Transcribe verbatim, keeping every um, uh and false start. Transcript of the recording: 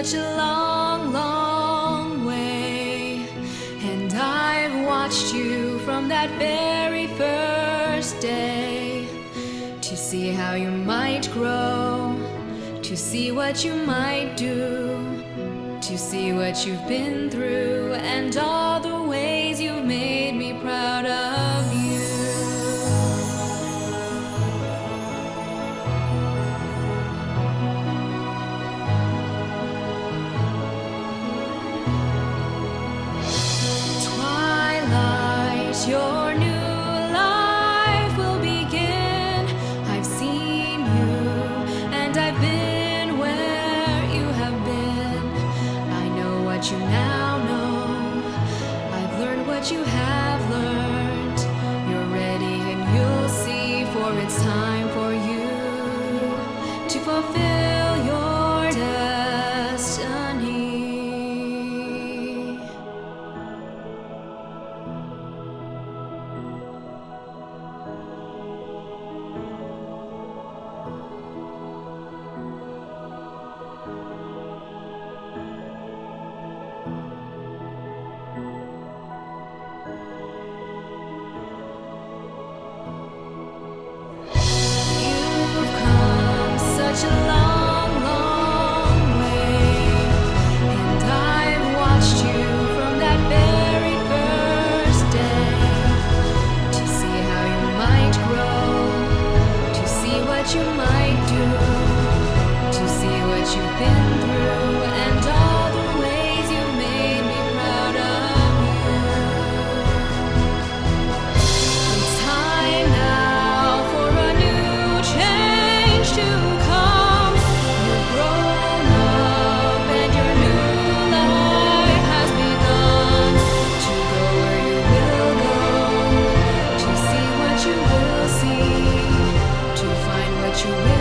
such a long, long way, and I've watched you from that very first day, to see how you might grow, to see what you might do, to see what you've been through, and all the ways you've made me proud of you. Twilight, your new life will begin. I've seen you, and I've been where you have been. I know what you now know. I've learned what you have learned. You're ready and you'll see, for it's time for you to fulfill your destiny. You've come such a long, long way, and I've watched you from that very first day, to see how you might grow, to see what you might do, to see what you've been through, and all the ways you've made me proud of you. It's time now for a new change to come. You've grown up and your new life has begun. To go where you will go, to see what you will see, to find what you will